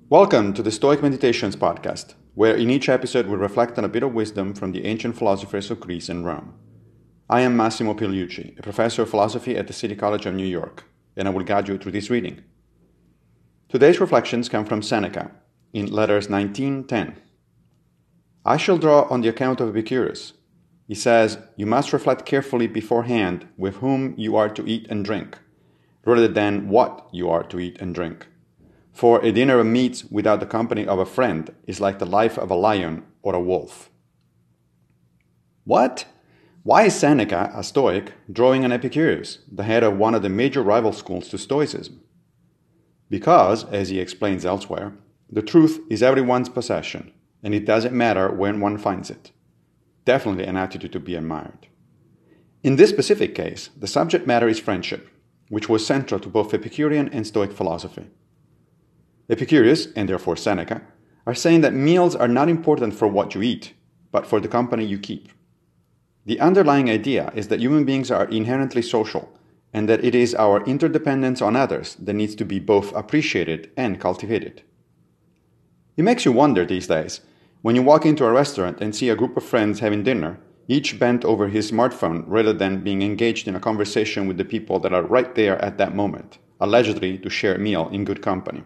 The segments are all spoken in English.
Welcome to the Stoic Meditations podcast, where in each episode we reflect on a bit of wisdom from the ancient philosophers of Greece and Rome. I am Massimo Pigliucci, a professor of philosophy at the City College of New York, and I will guide you through this reading. Today's reflections come from Seneca, in Letters 19:10. I shall draw on the account of Epicurus. He says, "You must reflect carefully beforehand with whom you are to eat and drink, rather than what you are to eat and drink. For a dinner of meat without the company of a friend is like the life of a lion or a wolf." What? Why is Seneca, a Stoic, drawing on Epicurus, the head of one of the major rival schools to Stoicism? Because, as he explains elsewhere, the truth is everyone's possession, and it doesn't matter when one finds it. Definitely an attitude to be admired. In this specific case, the subject matter is friendship, which was central to both Epicurean and Stoic philosophy. Epicurus, and therefore Seneca, are saying that meals are not important for what you eat, but for the company you keep. The underlying idea is that human beings are inherently social, and that it is our interdependence on others that needs to be both appreciated and cultivated. It makes you wonder these days, when you walk into a restaurant and see a group of friends having dinner, each bent over his smartphone rather than being engaged in a conversation with the people that are right there at that moment, allegedly to share a meal in good company.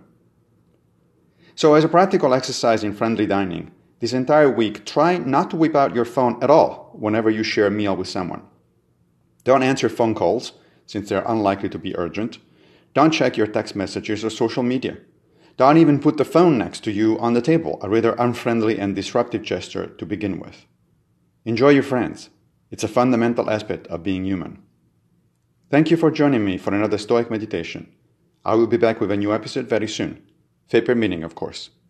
So as a practical exercise in friendly dining, this entire week try not to whip out your phone at all whenever you share a meal with someone. Don't answer phone calls, since they're unlikely to be urgent. Don't check your text messages or social media. Don't even put the phone next to you on the table, a rather unfriendly and disruptive gesture to begin with. Enjoy your friends. It's a fundamental aspect of being human. Thank you for joining me for another Stoic meditation. I will be back with a new episode very soon. Fate permitting, of course.